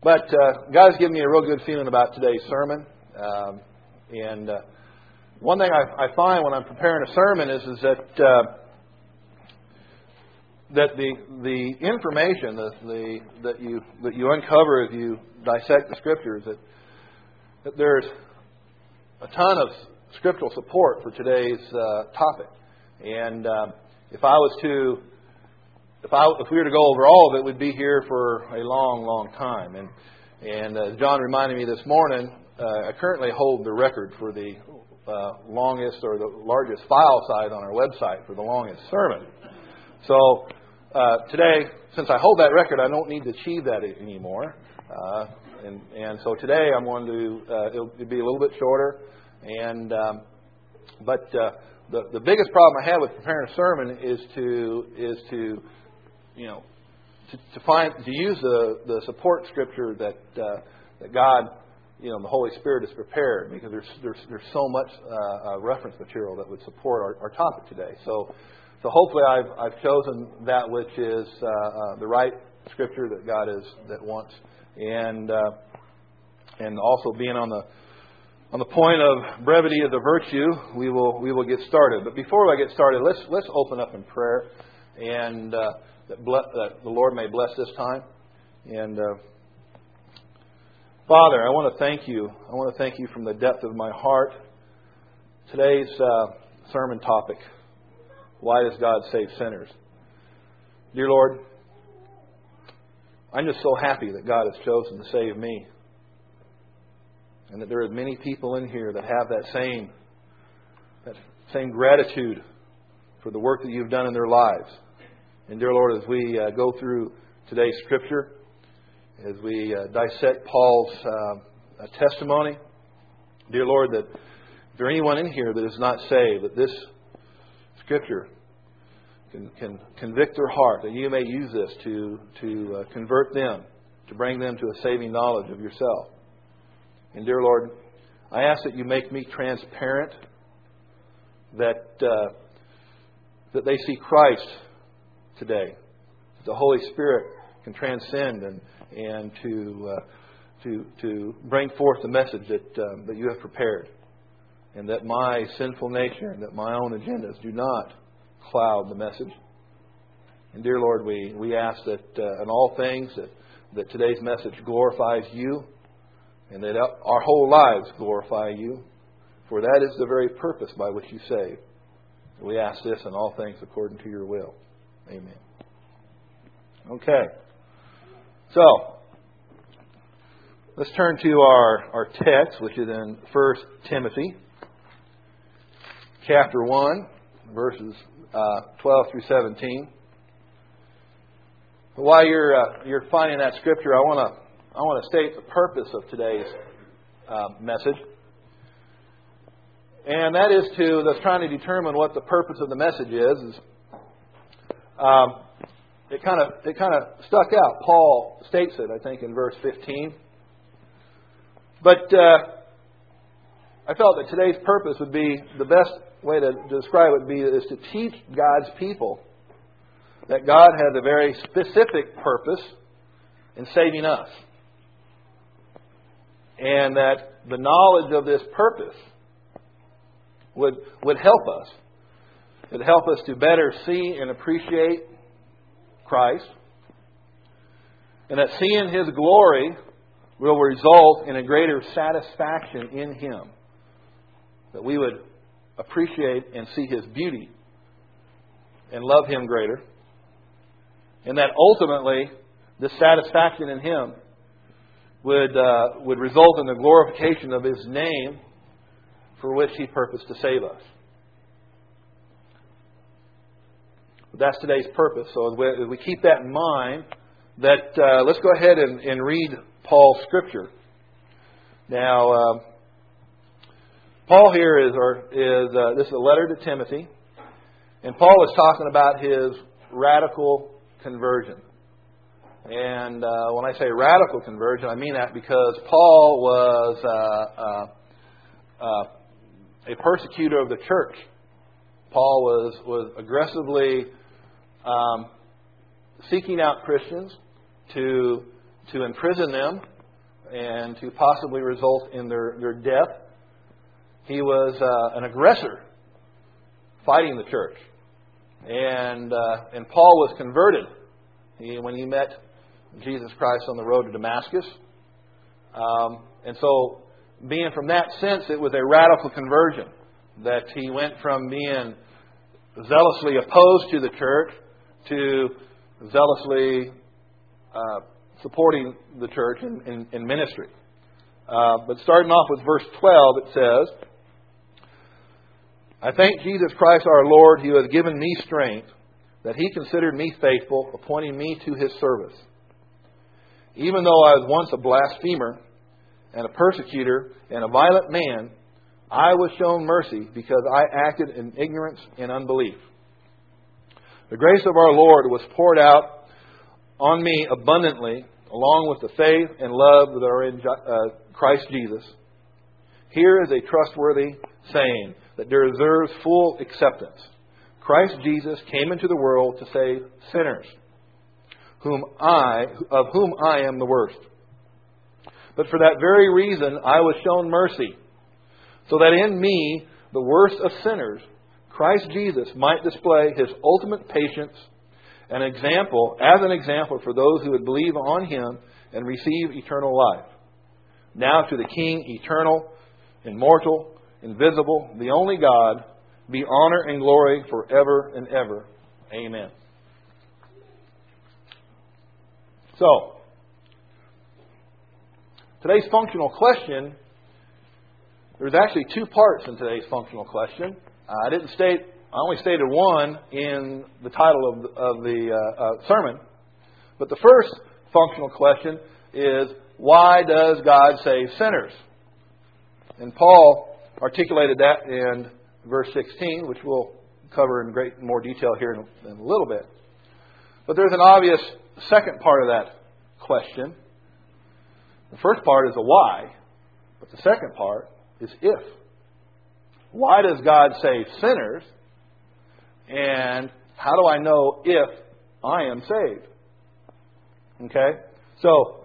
But God's given me a real good feeling about today's sermon. And one thing I find when I'm preparing a sermon is that the information that you uncover as you dissect the Scriptures, that there's a ton of scriptural support for today's topic. And if we were to go over all of it, we'd be here for a long, long time. And as John reminded me this morning, I currently hold the record for the longest or the largest file size on our website for the longest sermon. So today, since I hold that record, I don't need to achieve that anymore. And so today I'm going to it'll be a little bit shorter. But the biggest problem I have with preparing a sermon is to use the support scripture that God, the Holy Spirit has prepared, because there's so much reference material that would support our topic today. So hopefully I've chosen that which is the right scripture that God wants, and also being on the point of brevity of the virtue, we will get started. But before I get started, let's open up in prayer, and that the Lord may bless this time. And Father, I want to thank you. I want to thank you from the depth of my heart. Today's sermon topic: why does God save sinners? Dear Lord, I'm just so happy that God has chosen to save me, and that there are many people in here that have that same gratitude for the work that you've done in their lives. And dear Lord, as we go through today's Scripture, as we dissect Paul's testimony, dear Lord, that if there anyone in here that is not saved, that this Scripture can convict their heart, that you may use this to convert them, to bring them to a saving knowledge of yourself. And dear Lord, I ask that you make me transparent, that they see Christ today, that the Holy Spirit can transcend and to bring forth the message that you have prepared, and that my sinful nature and that my own agendas do not cloud the message. And dear Lord, we ask that in all things that today's message glorifies you, and that our whole lives glorify you, for that is the very purpose by which you save. We ask this in all things according to your will. Amen. Okay. So, let's turn to our text, which is in 1 Timothy, chapter 1, verses 12 through 17. But while you're finding that scripture, I want to state the purpose of today's message. And that is that's trying to determine what the purpose of the message is. It kind of stuck out. Paul states it, I think, in verse 15. But I felt that today's purpose would be, the best way to describe it would be, is to teach God's people that God has a very specific purpose in saving us. And that the knowledge of this purpose would help us. It would help us to better see and appreciate Christ. And that seeing His glory will result in a greater satisfaction in Him. That we would appreciate and see His beauty and love Him greater. And that ultimately, this satisfaction in Him would result in the glorification of His name, for which He purposed to save us. That's today's purpose. So as we keep that in mind, let's go ahead and read Paul's scripture. Now, Paul here this is a letter to Timothy, and Paul is talking about his radical conversion. And when I say radical conversion, I mean that because Paul was a persecutor of the church. Paul was aggressively seeking out Christians to imprison them and to possibly result in their death. He was an aggressor fighting the church. And Paul was converted when he met Jesus Christ on the road to Damascus. And so, being from that sense, it was a radical conversion. That he went from being zealously opposed to the church to zealously supporting the church in ministry. But starting off with verse 12, it says, I thank Jesus Christ our Lord, who has given me strength, that He considered me faithful, appointing me to His service. Even though I was once a blasphemer and a persecutor and a violent man, I was shown mercy because I acted in ignorance and unbelief. The grace of our Lord was poured out on me abundantly, along with the faith and love that are in Christ Jesus. Here is a trustworthy saying that deserves full acceptance. Christ Jesus came into the world to save sinners, of whom I am the worst. But for that very reason I was shown mercy, so that in me, the worst of sinners, Christ Jesus might display His ultimate patience as an example for those who would believe on Him and receive eternal life. Now to the King, eternal, immortal, invisible, the only God, be honor and glory forever and ever. Amen. So, today's functional question, there's actually two parts in today's functional question. I only stated one in the title of the sermon. But the first functional question is, why does God save sinners? And Paul articulated that in verse 16, which we'll cover in more detail here in a little bit. But there's an obvious second part of that question. The first part is a why, but the second part is if. Why does God save sinners? And how do I know if I am saved? Okay? So,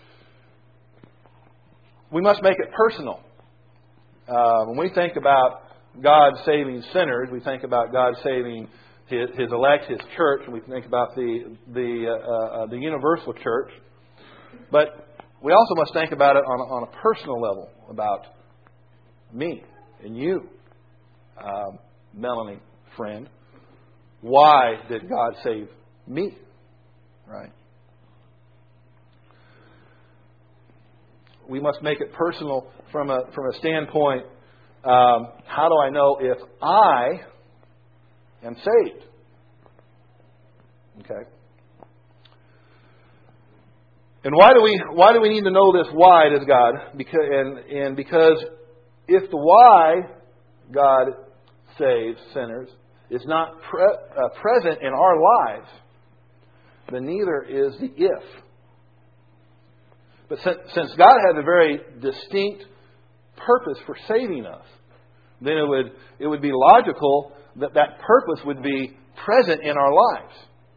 we must make it personal. When we think about God saving sinners, we think about God saving His elect, His church, and we think about the universal church. But we also must think about it on a personal level, about me and you, Melanie, friend. Why did God save me? Right? We must make it personal from a standpoint, how do I know if I am saved? Okay. And why do we need to know this why does God? Because if the why God saves sinners is not present in our lives, then neither is the if. But since God has a very distinct purpose for saving us, then it would be logical that purpose would be present in our lives.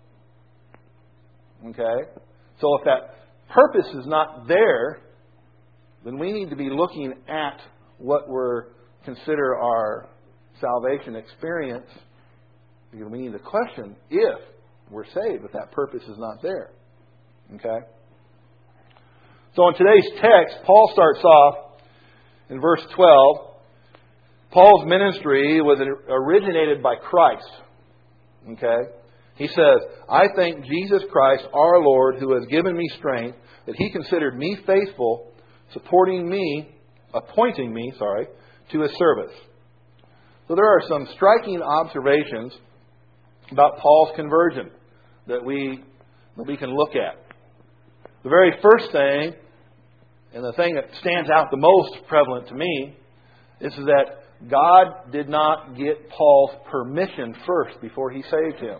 Okay? So if that purpose is not there, then we need to be looking at what we're consider our salvation experience, because we need to question if we're saved, if that purpose is not there. Okay? So in today's text, Paul starts off in verse 12. Paul's ministry was originated by Christ. Okay? He says, I thank Jesus Christ, our Lord, who has given me strength, that He considered me faithful, appointing me, to His service. So there are some striking observations about Paul's conversion that we can look at. The very first thing, and the thing that stands out the most prevalent to me, is that God did not get Paul's permission first before He saved him.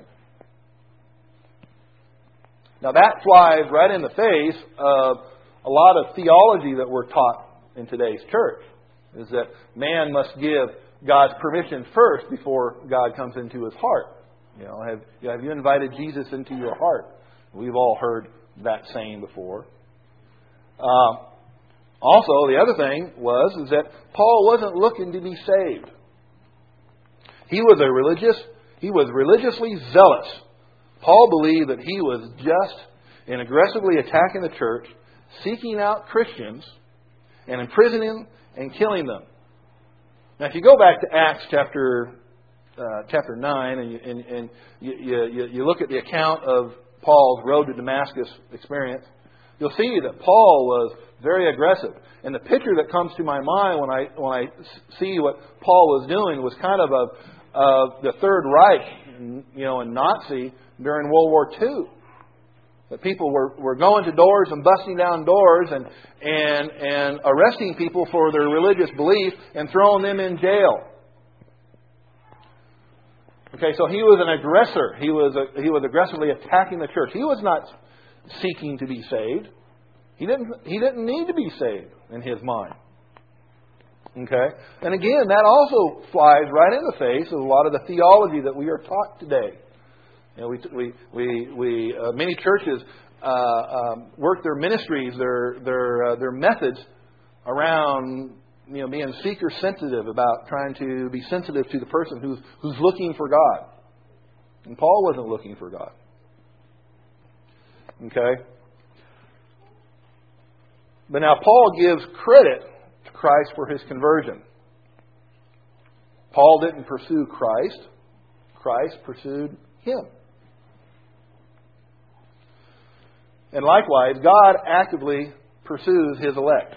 Now that flies right in the face of a lot of theology that we're taught in today's church, is that man must give God's permission first before God comes into his heart. You know, have you invited Jesus into your heart? We've all heard that saying before. Also, the other thing is that Paul wasn't looking to be saved. He was religiously zealous. Paul believed that he was just and aggressively attacking the church, seeking out Christians and imprisoning and killing them. Now, if you go back to Acts chapter 9 and you look at the account of Paul's road to Damascus experience, you'll see that Paul was very aggressive. And the picture that comes to my mind when I see what Paul was doing was kind of the Third Reich, and Nazi during World War II. That people were going to doors and busting down doors and arresting people for their religious belief and throwing them in jail. Okay, so he was an aggressor. He was aggressively attacking the church. He was not seeking to be saved. He didn't need to be saved in his mind. Okay, and again, that also flies right in the face of a lot of the theology that we are taught today. Many churches work their ministries, their methods around being seeker sensitive, about trying to be sensitive to the person who's looking for God. And Paul wasn't looking for God. Okay? But now Paul gives credit to Christ for his conversion. Paul didn't pursue Christ. Christ pursued him. And likewise, God actively pursues His elect.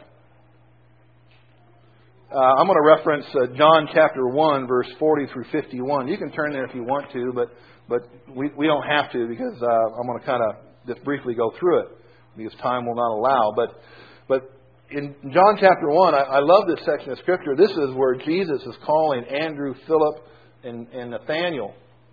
I'm going to reference John chapter 1, verse 40 through 51. You can turn there if you want to, but we don't have to, because I'm going to kind of just briefly go through it because time will not allow. But in John chapter 1, I love this section of Scripture. This is where Jesus is calling Andrew, Philip, and Nathaniel.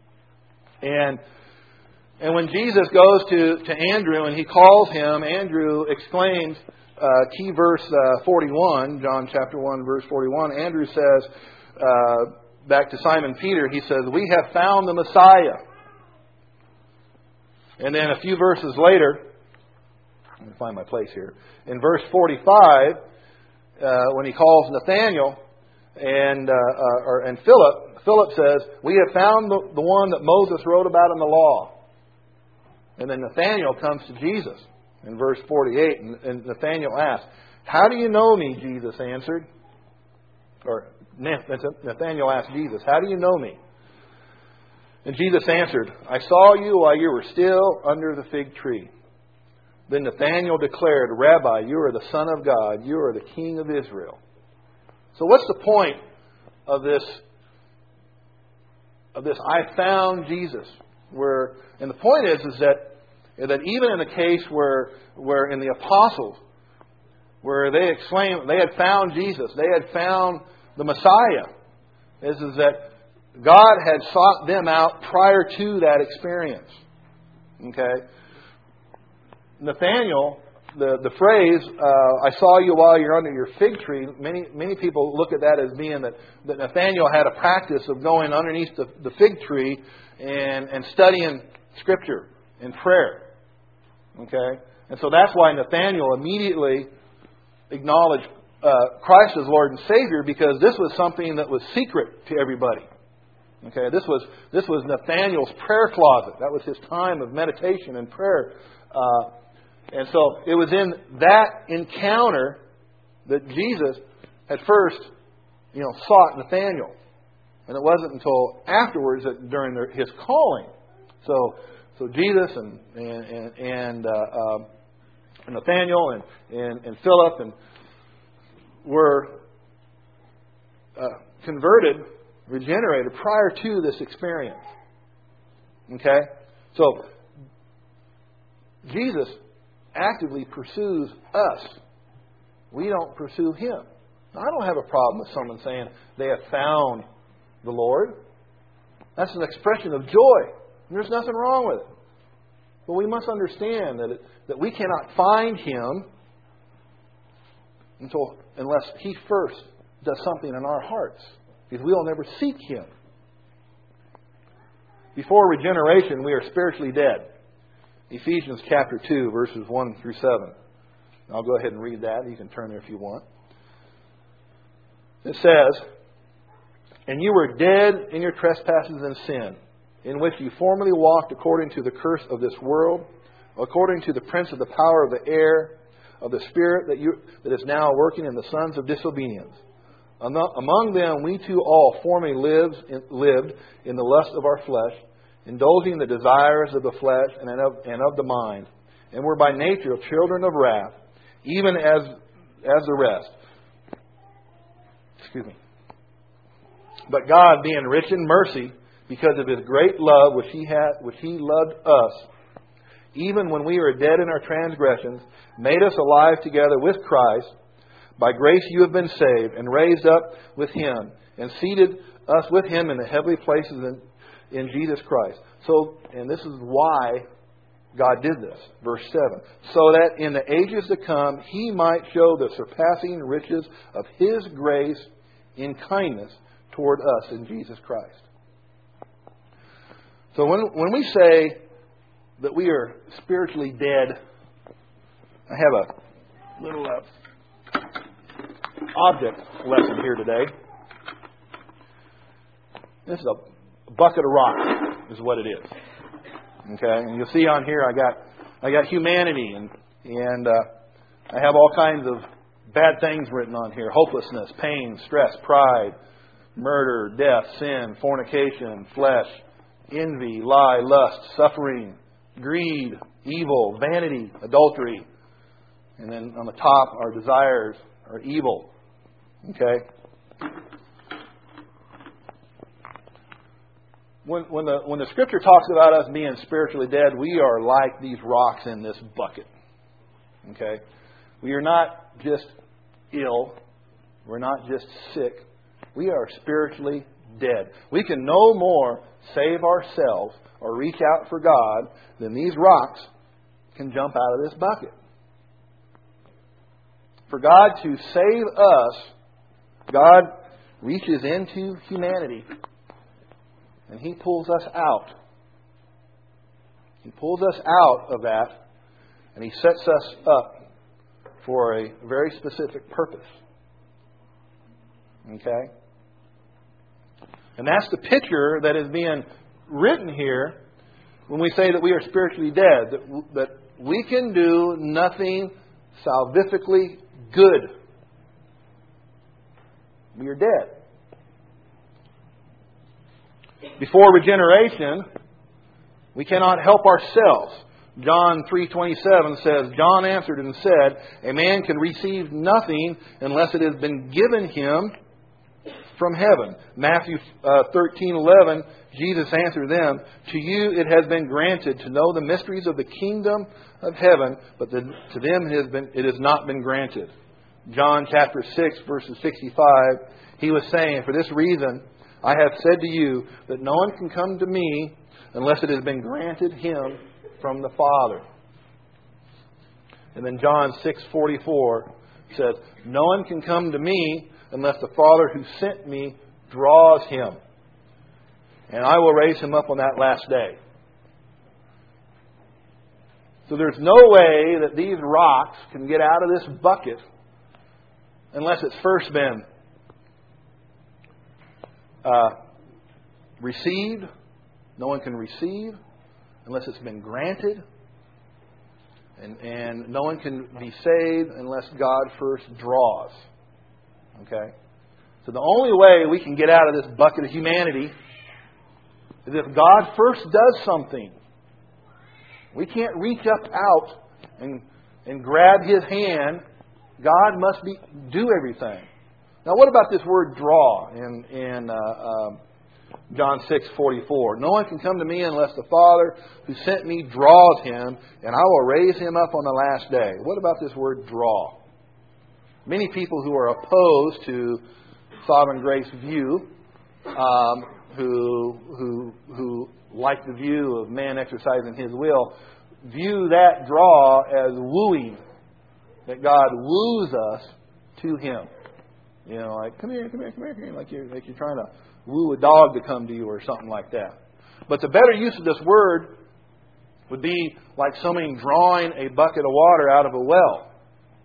And when Jesus goes to Andrew and he calls him, Andrew exclaims, key verse 41, John chapter 1, verse 41, Andrew says, back to Simon Peter, he says, "We have found the Messiah." And then a few verses later, let me find my place here, in verse 45, when he calls Nathaniel and Philip says, "We have found the one that Moses wrote about in the law." And then Nathaniel comes to Jesus in verse 48, and Nathaniel asks, "How do you know me?" Jesus answered. Or Nathaniel asked Jesus, "How do you know me?" And Jesus answered, "I saw you while you were still under the fig tree." Then Nathanael declared, "Rabbi, you are the Son of God. You are the King of Israel." So what's the point of this "I found Jesus"? And the point is that even in the case where in the apostles, where they exclaimed they had found Jesus, they had found the Messiah, is that God had sought them out prior to that experience. Okay, Nathaniel, the phrase "I saw you while you're under your fig tree," many people look at that as being that Nathaniel had a practice of going underneath the fig tree and studying Scripture and prayer. Okay? And so that's why Nathaniel immediately acknowledged Christ as Lord and Savior, because this was something that was secret to everybody. Okay? This was Nathaniel's prayer closet. That was his time of meditation and prayer. And so it was in that encounter that Jesus had first, sought Nathaniel. And it wasn't until afterwards that during his calling. So Jesus and Nathaniel and Philip were converted, regenerated prior to this experience. Okay? So Jesus actively pursues us. We don't pursue Him. Now, I don't have a problem with someone saying they have found the Lord. That's an expression of joy. And there's nothing wrong with it. But we must understand that we cannot find Him unless He first does something in our hearts. Because we will never seek Him. Before regeneration, we are spiritually dead. Ephesians chapter 2, verses 1 through 7. I'll go ahead and read that. You can turn there if you want. It says, "And you were dead in your trespasses and sin, in which you formerly walked according to the curse of this world, according to the prince of the power of the air, of the spirit that is now working in the sons of disobedience. Among them we too all formerly lived in the lust of our flesh, indulging the desires of the flesh and of the mind, and were by nature children of wrath, even as the rest." Excuse me. "But God, being rich in mercy, because of His great love which He loved us, even when we were dead in our transgressions, made us alive together with Christ. By grace you have been saved, and raised up with Him, and seated us with Him in the heavenly places in Jesus Christ." So, and this is why God did this. Verse 7. "So that in the ages to come He might show the surpassing riches of His grace in kindness toward us in Jesus Christ." So when we say that we are spiritually dead, I have a little object lesson here today. This is a bucket of rocks, is what it is. Okay, and you'll see on here I got humanity, and I have all kinds of bad things written on here: hopelessness, pain, stress, pride, murder, death, sin, fornication, flesh, envy, lie, lust, suffering, greed, evil, vanity, adultery. And then on the top, our desires are evil. Okay? When the Scripture talks about us being spiritually dead, we are like these rocks in this bucket. Okay? We are not just ill. We're not just sick. We are spiritually dead. We can no more save ourselves or reach out for God than these rocks can jump out of this bucket. For God to save us, God reaches into humanity and He pulls us out. He pulls us out of that and He sets us up for a very specific purpose. Okay? And that's the picture that is being written here when we say that we are spiritually dead. That we can do nothing salvifically good. We are dead. Before regeneration, we cannot help ourselves. John 3:27 says, "John answered and said, a man can receive nothing unless it has been given him from heaven." Matthew 13:11, Jesus answered them, "To you it has been granted to know the mysteries of the kingdom of heaven, but to them it has not been granted." John chapter 6, verses 65, He was saying, "For this reason I have said to you that no one can come to me unless it has been granted him from the Father." And then John 6:44 says, "No one can come to me unless the Father who sent me draws him. And I will raise him up on that last day." So there's no way that these rocks can get out of this bucket unless it's first been received. No one can receive unless it's been granted. And no one can be saved unless God first draws. Okay? So the only way we can get out of this bucket of humanity is if God first does something. We can't reach up out and grab His hand. God must do everything. Now, what about this word "draw" in John 6:44? "No one can come to me unless the Father who sent me draws him, and I will raise him up on the last day." What about this word "draw"? Many people who are opposed to sovereign grace view, who like the view of man exercising his will, view that draw as wooing, that God woos us to Him. You know, like, come here, like you're trying to woo a dog to come to you or something like that. But the better use of this word would be like somebody drawing a bucket of water out of a well.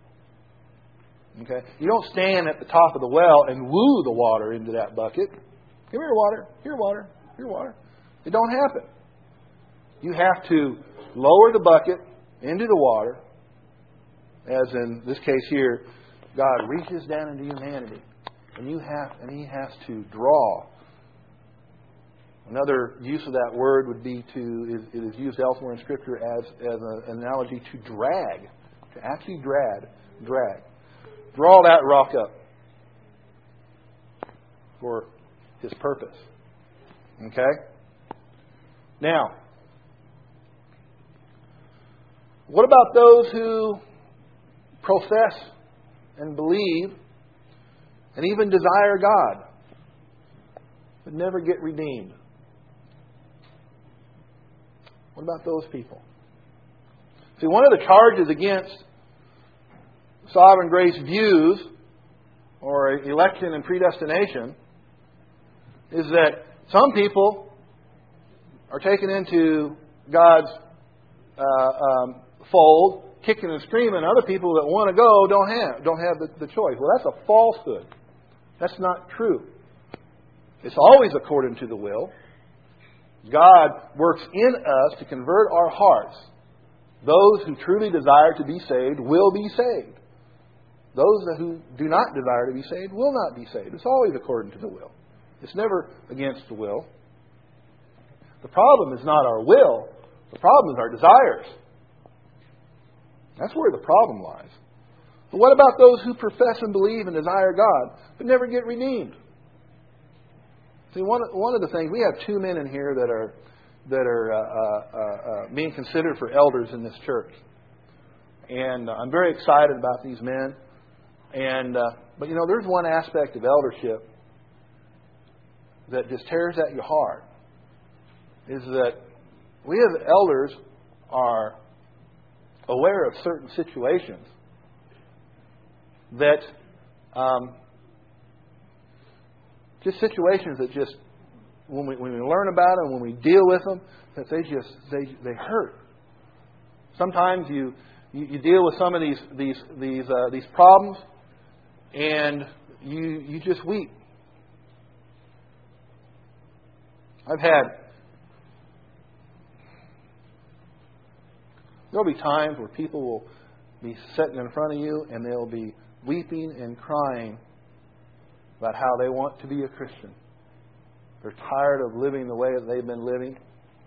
Okay? You don't stand at the top of the well and woo the water into that bucket. Give me your water. Here, water. Here, water. It don't happen. You have to lower the bucket into the water, as in this case here, God reaches down into humanity, and He has to draw. Another use of that word would be it is used elsewhere in Scripture as an analogy to drag, to actually drag. Draw that rock up for His purpose. Okay? Now, what about those who profess and believe and even desire God but never get redeemed? What about those people? See, one of the charges against sovereign grace views or election and predestination is that some people are taken into God's fold, kicking and screaming. Other people that want to go don't have the choice. Well, that's a falsehood. That's not true. It's always according to the will. God works in us to convert our hearts. Those who truly desire to be saved will be saved. Those who do not desire to be saved will not be saved. It's always according to the will. It's never against the will. The problem is not our will. The problem is our desires. That's where the problem lies. But what about those who profess and believe and desire God but never get redeemed? See, one of the things, we have two men in here that are being considered for elders in this church, and I'm very excited about these men. But there's one aspect of eldership that just tears at your heart, is that we as elders are aware of certain situations that just situations that just when we learn about them, when we deal with them, that they hurt. Sometimes you deal with some of these problems, and you just weep. There'll be times where people will be sitting in front of you and they'll be weeping and crying about how they want to be a Christian. They're tired of living the way that they've been living.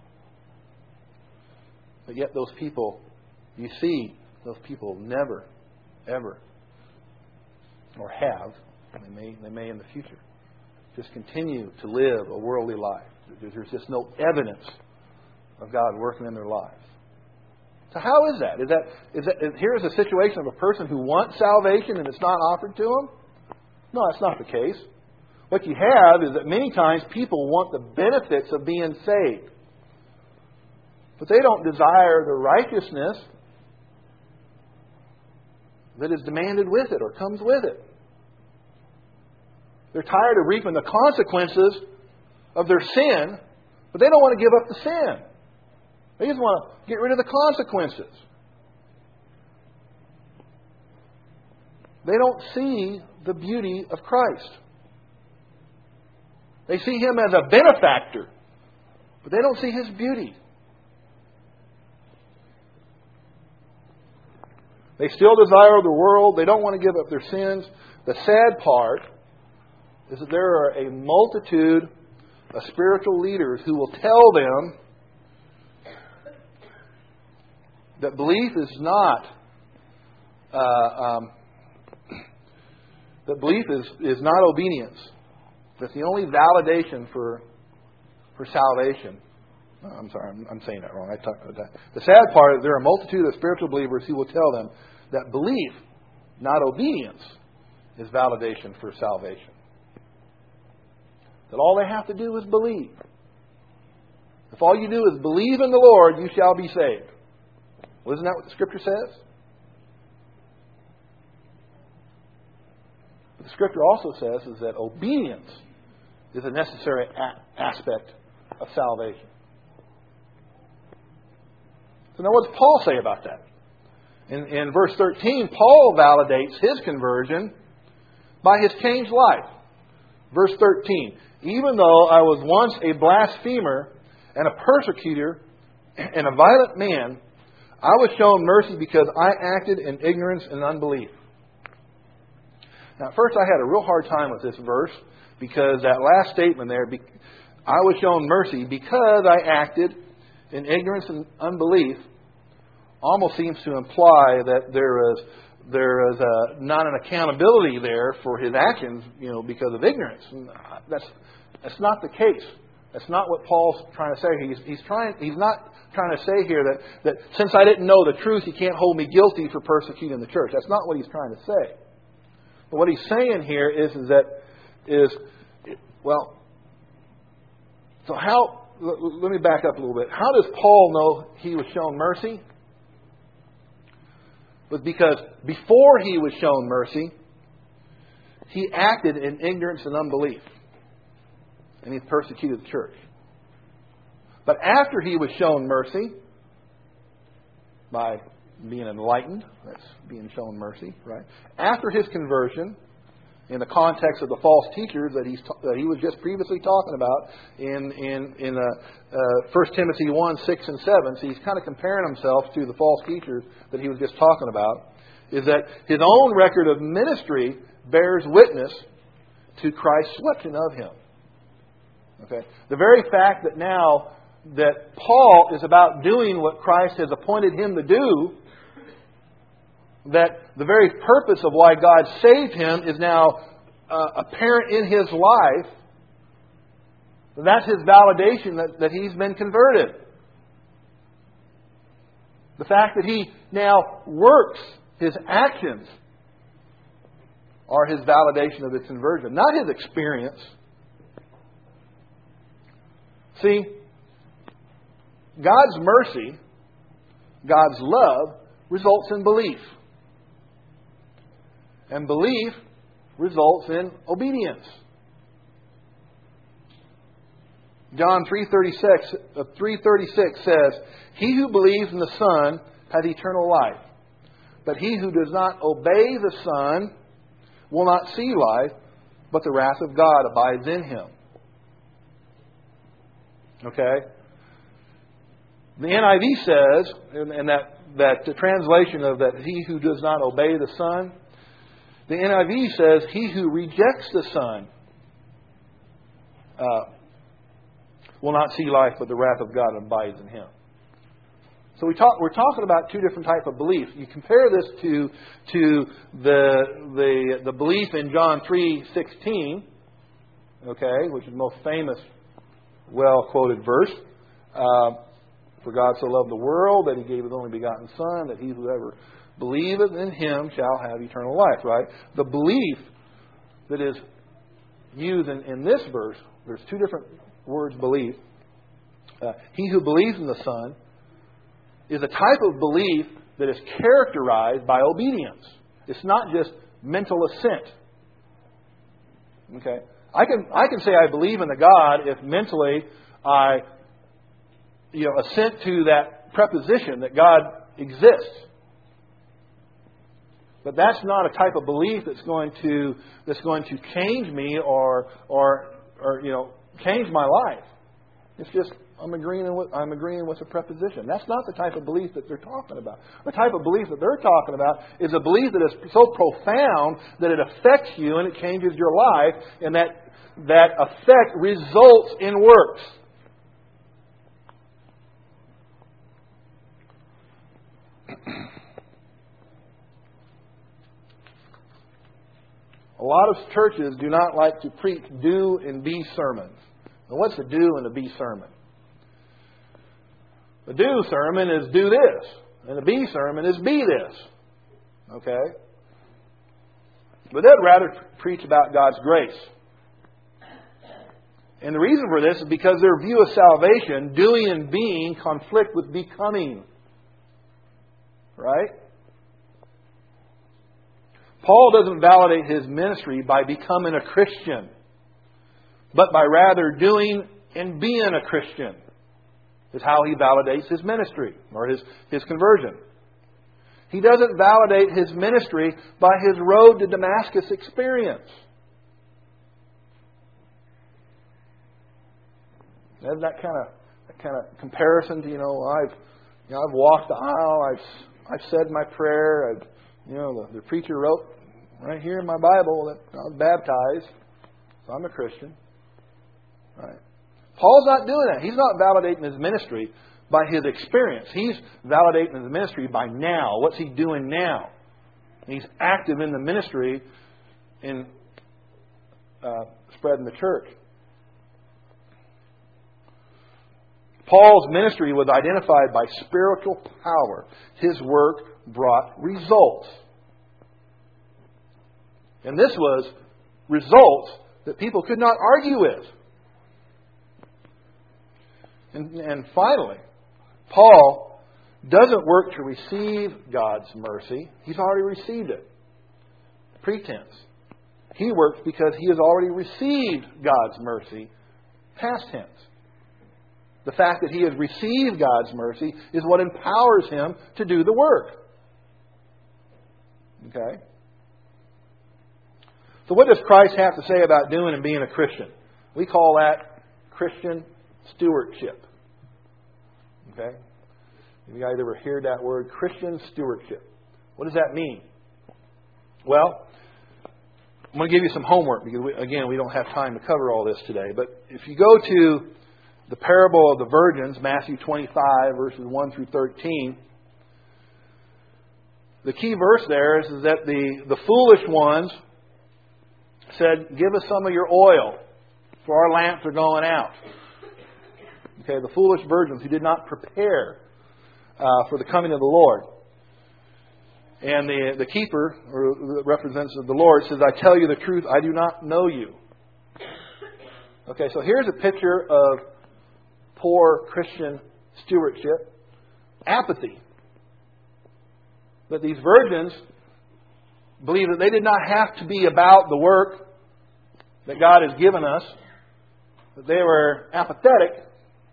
But yet those people, you see, those people never, ever, or have, they may in the future, just continue to live a worldly life. There's just no evidence of God working in their lives. So how is that? Here's a situation of a person who wants salvation and it's not offered to him? No, that's not the case. What you have is that many times people want the benefits of being saved, but they don't desire the righteousness that is demanded with it or comes with it. They're tired of reaping the consequences of their sin, but they don't want to give up the sin. They just want to get rid of the consequences. They don't see the beauty of Christ. They see Him as a benefactor, but they don't see His beauty. They still desire the world. They don't want to give up their sins. The sad part is that there are a multitude of spiritual leaders who will tell them that belief is not obedience. That's the only validation for salvation. Oh, I'm sorry, I'm saying that wrong. I talked about that. The sad part is there are a multitude of spiritual believers who will tell them that belief, not obedience, is validation for salvation. That all they have to do is believe. If all you do is believe in the Lord, you shall be saved. Well, isn't that what the Scripture says? But the Scripture also says is that obedience is a necessary aspect of salvation. So now what does Paul say about that? In verse 13, Paul validates his conversion by his changed life. Verse 13, even though I was once a blasphemer and a persecutor and a violent man, I was shown mercy because I acted in ignorance and unbelief. Now, at first I had a real hard time with this verse because that last statement there, I was shown mercy because I acted in ignorance and unbelief, almost seems to imply that there is not an accountability there for his actions, because of ignorance. And that's not the case. That's not what Paul's trying to say. He's not trying to say here that since I didn't know the truth, he can't hold me guilty for persecuting the church. That's not what he's trying to say. But what he's saying here is so how? Let me back up a little bit. How does Paul know he was shown mercy? It was because before he was shown mercy, he acted in ignorance and unbelief. And he persecuted the church. But after he was shown mercy, by being enlightened, that's being shown mercy, right? After his conversion, in the context of the false teachers that he was just previously talking about in 1 Timothy 1, 6 and 7, so he's kind of comparing himself to the false teachers that he was just talking about, is that his own record of ministry bears witness to Christ's selection of him. Okay? The very fact that now that Paul is about doing what Christ has appointed him to do, that the very purpose of why God saved him is now apparent in his life, that's his validation that he's been converted. The fact that he now works, his actions, are his validation of his conversion, not his experience. See, God's mercy, God's love, results in belief. And belief results in obedience. John 3:36 says, "He who believes in the Son has eternal life. But he who does not obey the Son will not see life, but the wrath of God abides in him." Okay? The NIV says, and that translation of that he who does not obey the Son, the NIV says, "He who rejects the Son will not see life, but the wrath of God abides in him." So we're talking about two different types of belief. You compare this to the belief in John 3:16, okay, which is the most famous, well-quoted verse. "For God so loved the world that He gave His only begotten Son, that he who ever believeth in Him shall have eternal life." Right? The belief that is used in this verse, there's two different words, belief. He who believes in the Son is a type of belief that is characterized by obedience. It's not just mental assent. Okay? I can say I believe in the God if mentally I assent to that preposition that God exists. But that's not a type of belief that's going to change me or change my life. It's just I'm agreeing with the preposition. That's not the type of belief that they're talking about. The type of belief that they're talking about is a belief that is so profound that it affects you and it changes your life, and that effect results in works. A lot of churches do not like to preach do and be sermons. Now, what's the do and the be sermon? The do sermon is do this, and the be sermon is be this. Okay? But they'd rather preach about God's grace. And the reason for this is because their view of salvation, doing and being, conflict with becoming. Right? Paul doesn't validate his ministry by becoming a Christian, but by rather doing and being a Christian is how he validates his ministry or his conversion. He doesn't validate his ministry by his road to Damascus experience. That kind of comparison to, I've walked the aisle, I've said my prayer, the preacher wrote right here in my Bible that I was baptized, so I'm a Christian. Right? Paul's not doing that. He's not validating his ministry by his experience. He's validating his ministry by now. What's he doing now? He's active in the ministry in spreading the church. Paul's ministry was identified by spiritual power. His work brought results. And this was results that people could not argue with. And finally, Paul doesn't work to receive God's mercy. He's already received it. Pretense. He works because he has already received God's mercy. Past tense. The fact that he has received God's mercy is what empowers him to do the work. Okay? So what does Christ have to say about doing and being a Christian? We call that Christian stewardship. Okay? You guys ever heard that word, Christian stewardship? What does that mean? Well, I'm going to give you some homework because, we don't have time to cover all this today. But if you go to the parable of the virgins, Matthew 25, verses 1 through 13, the key verse there is that the foolish ones said, "Give us some of your oil, for our lamps are going out." Okay, the foolish virgins who did not prepare for the coming of the Lord. And the keeper, or represents the Lord, says, "I tell you the truth, I do not know you." Okay, so here's a picture of poor Christian stewardship. Apathy. But these virgins believe that they did not have to be about the work that God has given us. That they were apathetic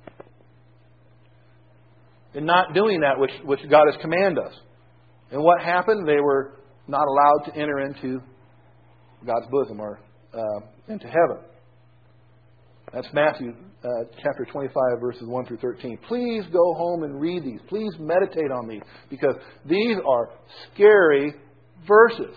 in not doing that which God has commanded us. And what happened? They were not allowed to enter into God's bosom or into heaven. That's Matthew chapter 25, verses 1 through 13. Please go home and read these. Please meditate on these, because these are scary verses.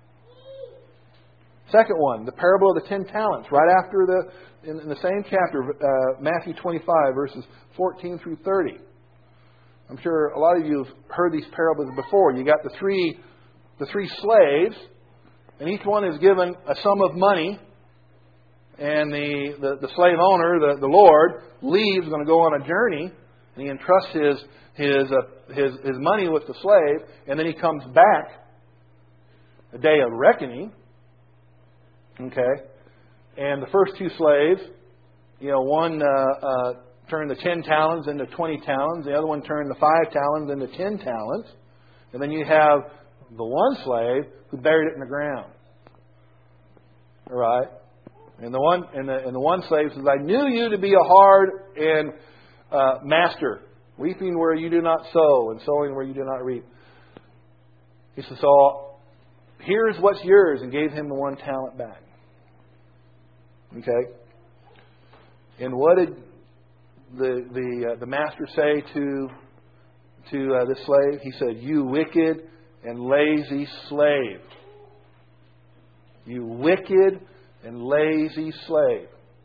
Second one, the parable of the 10 talents, right after in the same chapter, Matthew 25, verses 14 through 30. I'm sure a lot of you have heard these parables before. You got the three slaves, and each one is given a sum of money. And the slave owner, the Lord, leaves, going to go on a journey, and he entrusts his money with the slave, and then he comes back, a day of reckoning. Okay, and the first two slaves, one turned the 10 talents into 20 talents, the other one turned the 5 talents into 10 talents, and then you have the one slave who buried it in the ground. All right. And the one slave says, "I knew you to be a hard and master, reaping where you do not sow and sowing where you do not reap." He says, "So here's what's yours," and gave him the 1 talent back. Okay. And what did the master say to this slave? He said, "You wicked and lazy slave. You wicked and lazy slave."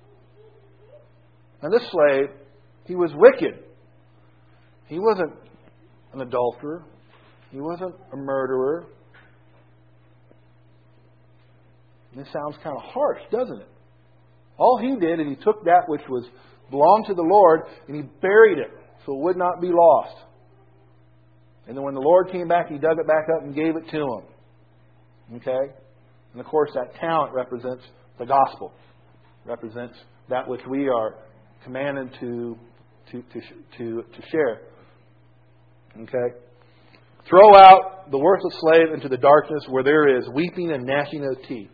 And this slave, he was wicked. He wasn't an adulterer. He wasn't a murderer. And this sounds kind of harsh, doesn't it? All he did is he took that which belonged to the Lord and he buried it so it would not be lost. And then when the Lord came back, he dug it back up and gave it to him. Okay? And of course, that talent represents the gospel, represents that which we are commanded to share. Okay? Throw out the worthless slave into the darkness where there is weeping and gnashing of teeth.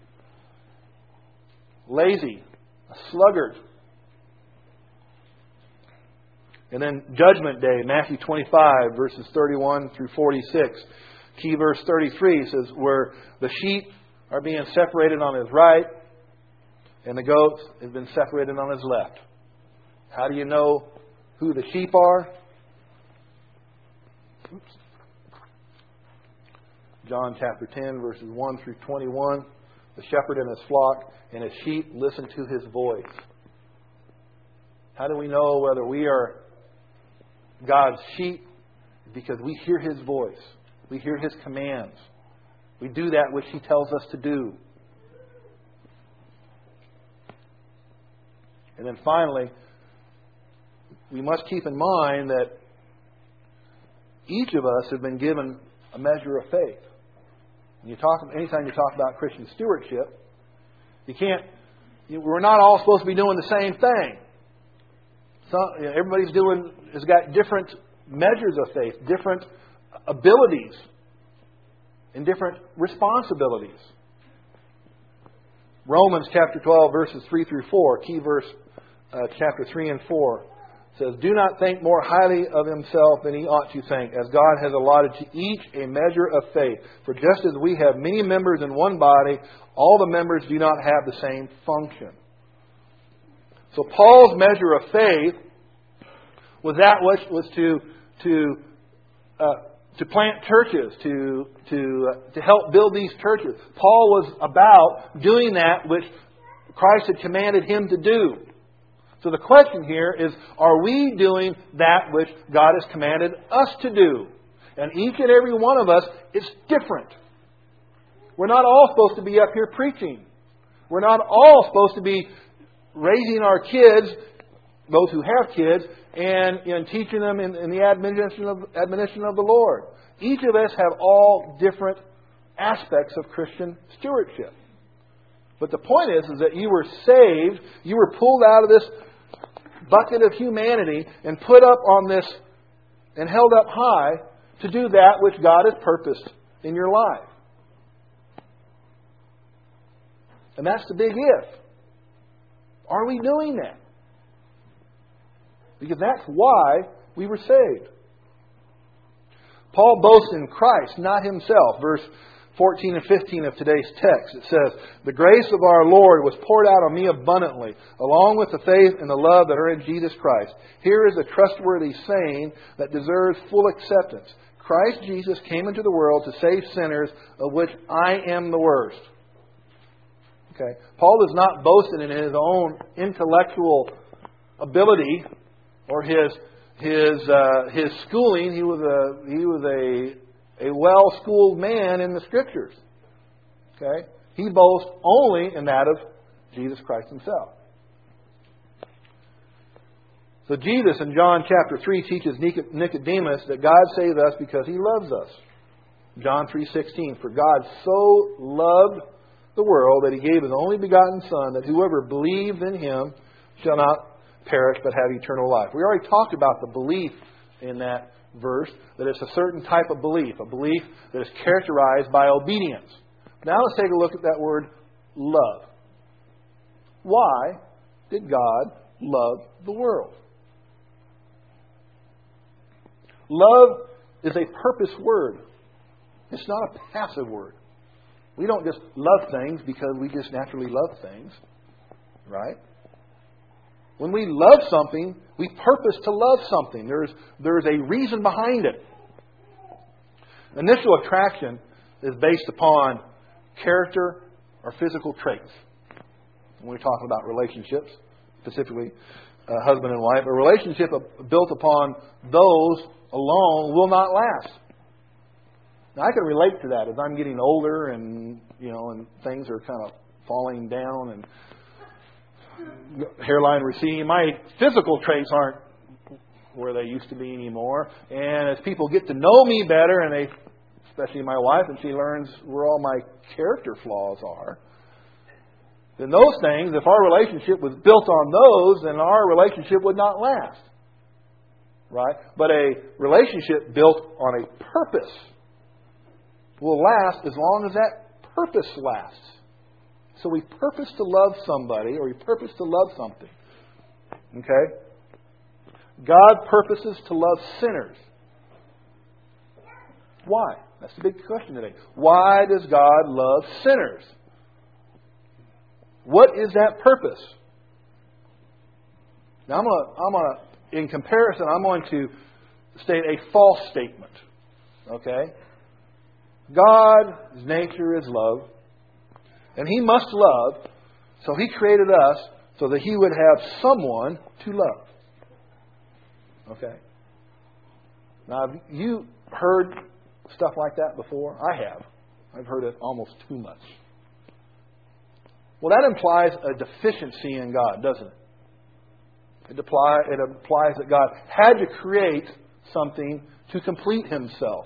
Lazy, a sluggard. And then Judgment Day, Matthew 25, verses 31 through 46. Key verse 33 says, where the sheep are being separated on his right and the goats have been separated on his left. How do you know who the sheep are? John chapter 10, verses 1 through 21. The shepherd and his flock and his sheep listen to his voice. How do we know whether we are God's sheep? Because we hear His voice. We hear His commands. We do that which He tells us to do. And then finally, we must keep in mind that each of us have been given a measure of faith. Anytime you talk about Christian stewardship, we're not all supposed to be doing the same thing. Everybody's has got different measures of faith, different abilities, and different responsibilities. Romans chapter 12, verses 3 through 4, key verse chapter 3 and 4, says, "Do not think more highly of himself than he ought to think, as God has allotted to each a measure of faith. For just as we have many members in one body, all the members do not have the same function." So Paul's measure of faith was that which was to plant churches, to help build these churches. Paul was about doing that which Christ had commanded him to do. So the question here is, are we doing that which God has commanded us to do? And each and every one of us is different. We're not all supposed to be up here preaching. We're not all supposed to be raising our kids, those who have kids, and teaching them in the admonition of the Lord. Each of us have all different aspects of Christian stewardship. But the point is that you were saved, you were pulled out of this bucket of humanity and put up on this and held up high to do that which God has purposed in your life. And that's the big if. Are we doing that? Because that's why we were saved. Paul boasts in Christ, not himself. Verse 14 and 15 of today's text. It says, "The grace of our Lord was poured out on me abundantly, along with the faith and the love that are in Jesus Christ. Here is a trustworthy saying that deserves full acceptance. Christ Jesus came into the world to save sinners, of which I am the worst." Okay. Paul is not boasting in his own intellectual ability or his schooling. He was a well-schooled man in the Scriptures. Okay? He boasts only in that of Jesus Christ Himself. So Jesus in John chapter 3 teaches Nicodemus that God saved us because He loves us. John 3:16, "For God so loved the world that He gave His only begotten Son, that whoever believes in Him shall not perish but have eternal life." We already talked about the belief in that verse, that it's a certain type of belief, a belief that is characterized by obedience. Now let's take a look at that word love. Why did God love the world? Love is a purpose word. It's not a passive word. We don't just love things because we just naturally love things. Right? When we love something, we purpose to love something. There's a reason behind it. Initial attraction is based upon character or physical traits. When we're talking about relationships, specifically husband and wife, a relationship built upon those alone will not last. Now, I can relate to that as I'm getting older and things are kind of falling down and hairline receding. My physical traits aren't where they used to be anymore. And as people get to know me better, and especially my wife, and she learns where all my character flaws are, then those things, if our relationship was built on those, then our relationship would not last. Right? But a relationship built on a purpose will last as long as that purpose lasts. So we purpose to love somebody, or we purpose to love something. Okay? God purposes to love sinners. Why? That's the big question today. Why does God love sinners? What is that purpose? Now, in comparison, I'm going to state a false statement. Okay? God's nature is love, and He must love, so He created us so that He would have someone to love. Okay? Now, have you heard stuff like that before? I have. I've heard it almost too much. Well, that implies a deficiency in God, doesn't it? It implies that God had to create something to complete Himself.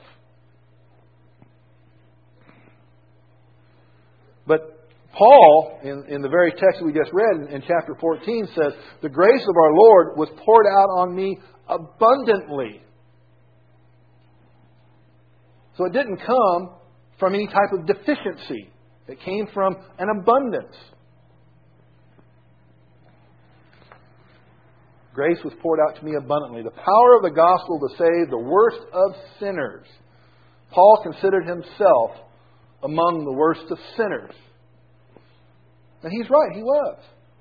But Paul, in the very text we just read in chapter 14, says, "The grace of our Lord was poured out on me abundantly." So it didn't come from any type of deficiency. It came from an abundance. Grace was poured out to me abundantly. The power of the gospel to save the worst of sinners. Paul considered himself among the worst of sinners. And he's right, he was.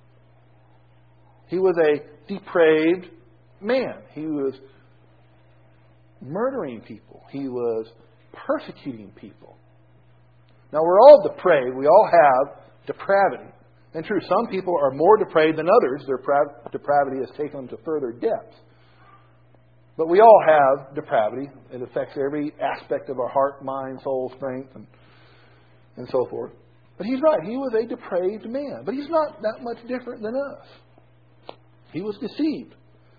He was a depraved man. He was murdering people. He was persecuting people. Now, we're all depraved. We all have depravity. And true, some people are more depraved than others. Their depravity has taken them to further depths. But we all have depravity. It affects every aspect of our heart, mind, soul, strength, and so forth. But he's right. He was a depraved man. But he's not that much different than us. He was deceived.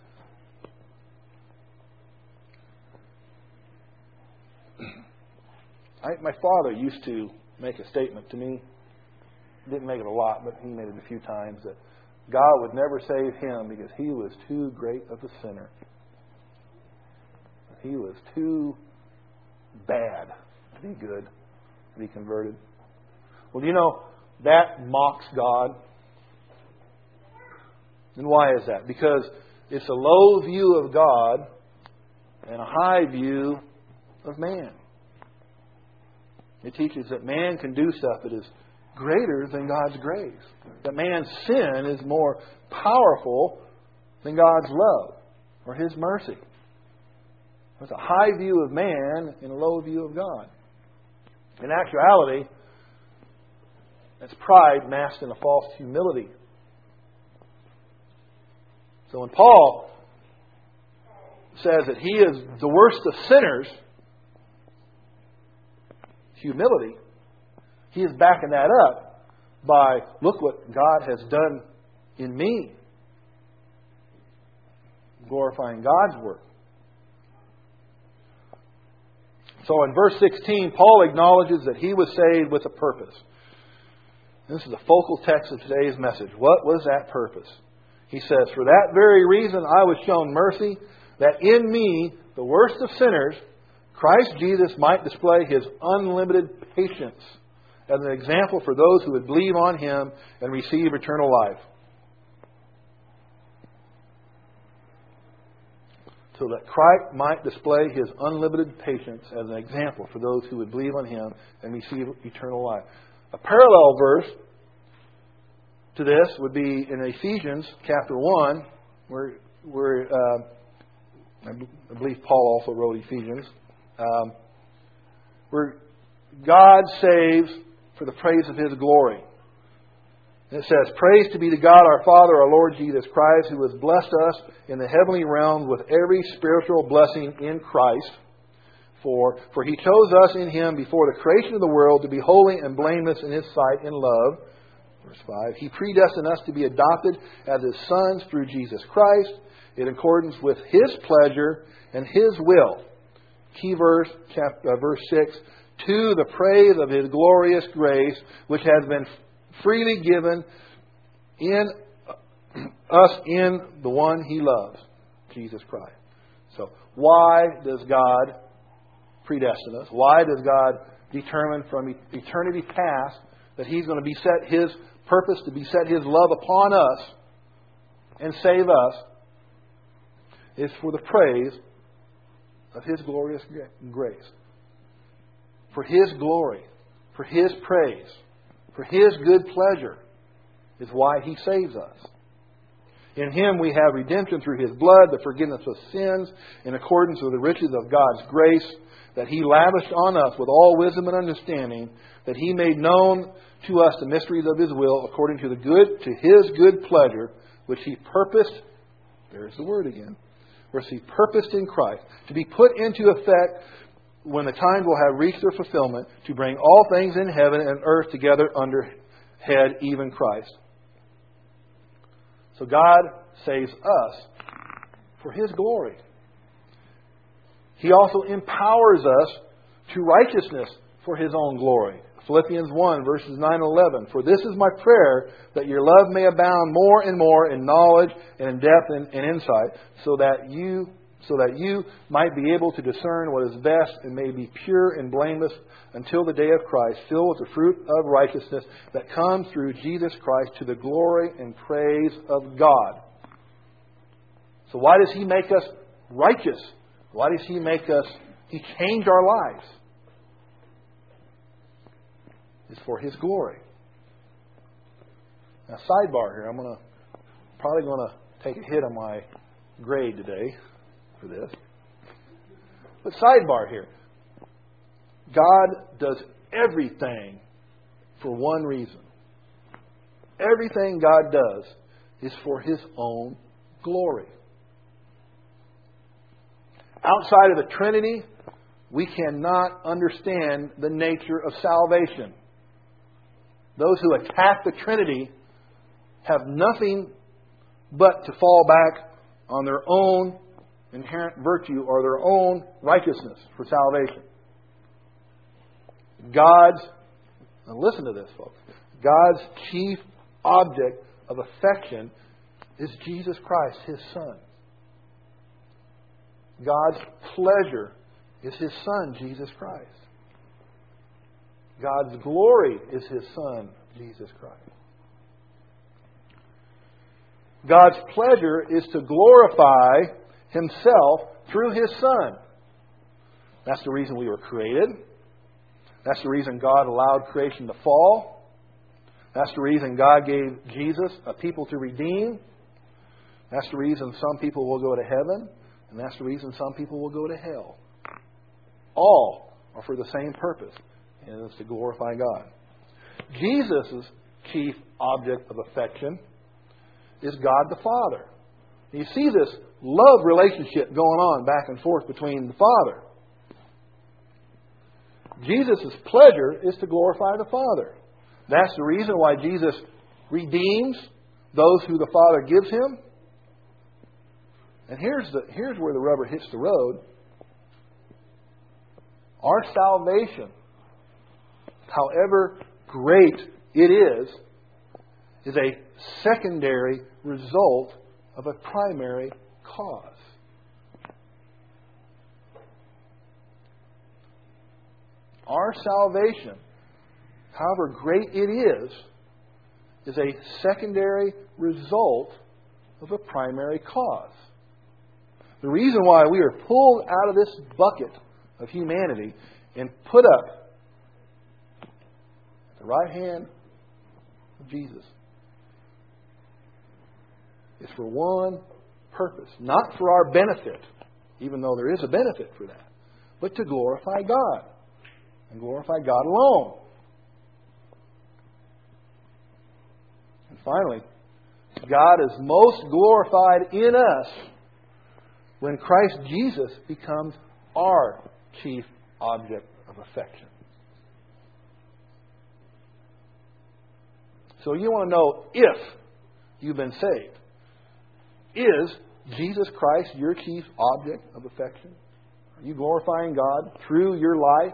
My father used to make a statement to me. Didn't make it a lot, but he made it a few times, that God would never save him because he was too great of a sinner. He was too bad to be good, to be converted. Well, you know, that mocks God. And why is that? Because it's a low view of God and a high view of man. It teaches that man can do stuff that is greater than God's grace. That man's sin is more powerful than God's love or His mercy. It's a high view of man and a low view of God. In actuality, it's pride masked in a false humility. So when Paul says that he is the worst of sinners, humility, he is backing that up by, look what God has done in me. Glorifying God's work. So in verse 16, Paul acknowledges that he was saved with a purpose. This is the focal text of today's message. What was that purpose? He says, "For that very reason I was shown mercy, that in me, the worst of sinners, Christ Jesus might display His unlimited patience as an example for those who would believe on Him and receive eternal life." So that Christ might display His unlimited patience as an example for those who would believe on Him and receive eternal life. A parallel verse to this would be in Ephesians chapter 1, where I believe Paul also wrote Ephesians, where God saves for the praise of His glory. And it says, "Praise to be to God our Father, our Lord Jesus Christ, who has blessed us in the heavenly realms with every spiritual blessing in Christ. For He chose us in Him before the creation of the world to be holy and blameless in His sight in love." Verse 5, "He predestined us to be adopted as His sons through Jesus Christ, in accordance with His pleasure and His will." Key verse, verse 6, "To the praise of His glorious grace, which has been freely given in us in the one He loves, Jesus Christ." So, why does God predestine us? Why does God determine from eternity past that He's going to be set His purpose to be set His love upon us and save us? Is for the praise of His glorious grace. for His glory, for His praise, for His good pleasure is why He saves us. In Him we have redemption through His blood, the forgiveness of sins, in accordance with the riches of God's grace, that He lavished on us with all wisdom and understanding, that He made known to us the mysteries of His will, according to His good pleasure, which He purposed, there's the word again, which He purposed in Christ, to be put into effect when the times will have reached their fulfillment, to bring all things in heaven and earth together under head, even Christ. So God saves us for His glory. He also empowers us to righteousness for His own glory. Philippians 1, verses 9 and 11. For this is my prayer, that your love may abound more and more in knowledge and in depth and insight, so that you might be able to discern what is best and may be pure and blameless until the day of Christ, filled with the fruit of righteousness that comes through Jesus Christ to the glory and praise of God. So why does He make us righteous? Why does He make us... He changed our lives. It's for His glory. Now, sidebar here. I'm probably going to take a hit on my grade today for this. But sidebar here. God does everything for one reason. Everything God does is for His own glory. Outside of the Trinity, we cannot understand the nature of salvation. Those who attack the Trinity have nothing but to fall back on their own inherent virtue or their own righteousness for salvation. Now listen to this, folks. God's chief object of affection is Jesus Christ, His Son. God's pleasure is His Son, Jesus Christ. God's glory is His Son, Jesus Christ. God's pleasure is to glorify Himself through His Son. That's the reason we were created. That's the reason God allowed creation to fall. That's the reason God gave Jesus a people to redeem. That's the reason some people will go to heaven. And that's the reason some people will go to hell. All are for the same purpose, and it's to glorify God. Jesus' chief object of affection is God the Father. You see this love relationship going on back and forth between the Father. Jesus' pleasure is to glorify the Father. That's the reason why Jesus redeems those who the Father gives Him. And here's where the rubber hits the road. Our salvation, however great it is a secondary result of a primary cause. Our salvation, however great it is a secondary result of a primary cause. The reason why we are pulled out of this bucket of humanity and put up at the right hand of Jesus is for one purpose. Not for our benefit, even though there is a benefit for that, but to glorify God. And glorify God alone. And finally, God is most glorified in us when Christ Jesus becomes our chief object of affection. So you want to know if you've been saved. Is Jesus Christ your chief object of affection? Are you glorifying God through your life?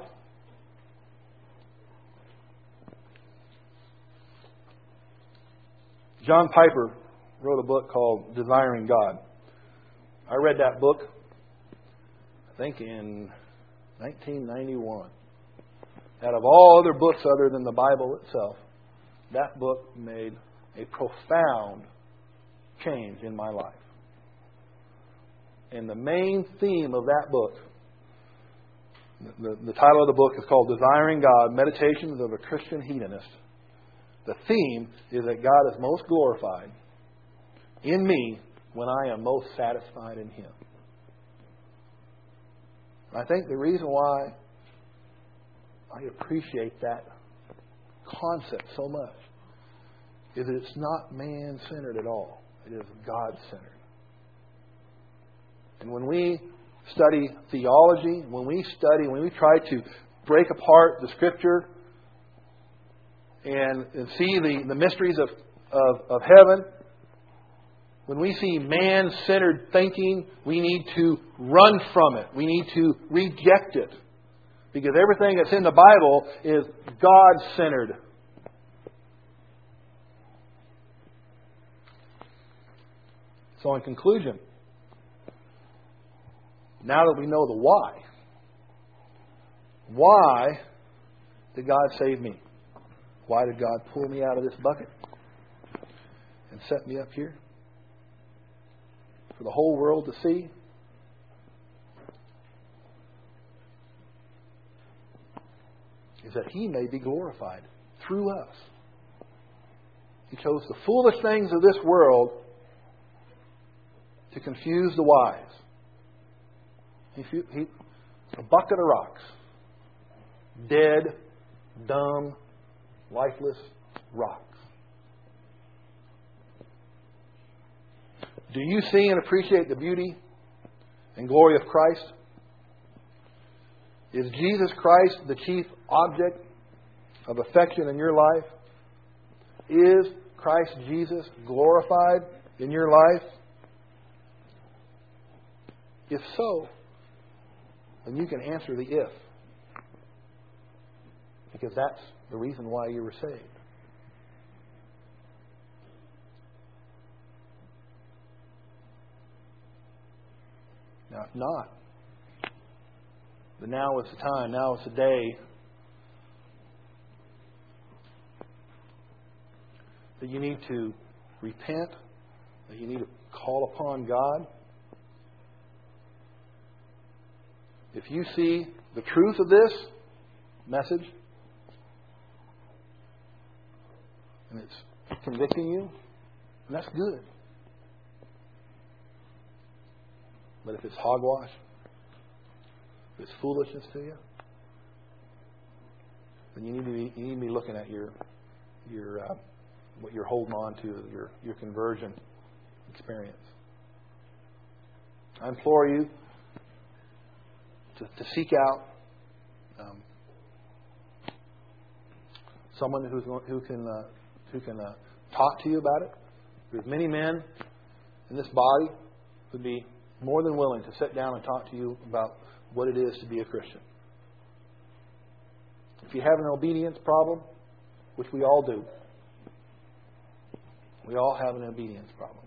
John Piper wrote a book called Desiring God. I read that book, I think in 1991. Out of all other books other than the Bible itself, that book made a profound change in my life. And the main theme of that book The title of the book is called Desiring God, Meditations of a Christian Hedonist. The theme is that God is most glorified in me when I am most satisfied in Him. I think the reason why I appreciate that concept so much is that it's not man-centered at all. It is God-centered. And when we study theology, when we try to break apart the Scripture and see the mysteries of heaven, when we see man-centered thinking, we need to run from it. We need to reject it. Because everything that's in the Bible is God-centered. So in conclusion, now that we know the why did God save me? Why did God pull me out of this bucket and set me up here for the whole world to see? Is that He may be glorified through us. He chose the foolish things of this world to confuse the wise. A bucket of rocks. Dead, dumb, lifeless rocks. Do you see and appreciate the beauty and glory of Christ? Is Jesus Christ the chief object of affection in your life? Is Christ Jesus glorified in your life? If so, then you can answer the if. Because that's the reason why you were saved. Now, if not, then now is the time, now is the day that you need to repent, that you need to call upon God. If you see the truth of this message, and it's convicting you, and that's good. But if it's hogwash, if it's foolishness to you, then you need to be looking at your what you're holding on to, your conversion experience. I implore you to seek out someone who can talk to you about it. There's many men in this body who'd be more than willing to sit down and talk to you about what it is to be a Christian. If you have an obedience problem, which we all do, we all have an obedience problem.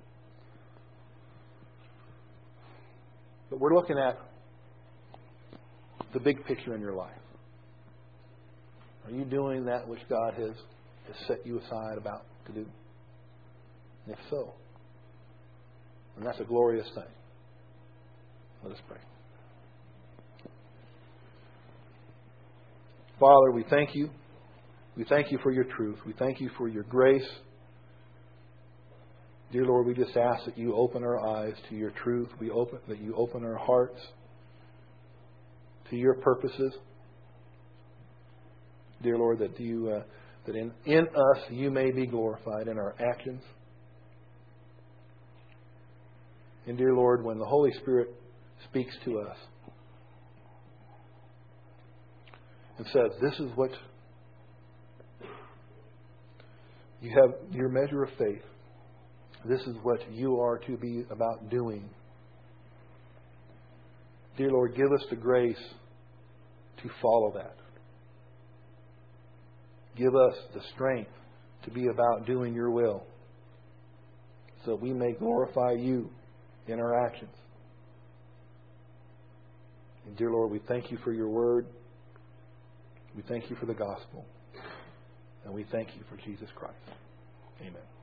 But we're looking at the big picture in your life. Are you doing that which God has set you aside about to do? And if so, then that's a glorious thing. Let us pray. Father, we thank you. We thank you for your truth. We thank you for your grace. Dear Lord, we just ask that you open our eyes to your truth. That you open our hearts to your purposes. Dear Lord, that in us you may be glorified in our actions. And dear Lord, when the Holy Spirit speaks to us and says, this is what you have, your measure of faith. This is what you are to be about doing. Dear Lord, give us the grace to follow that. Give us the strength to be about doing your will, so we may glorify you in our actions. And dear Lord, we thank you for your word. We thank you for the gospel. And we thank you for Jesus Christ. Amen.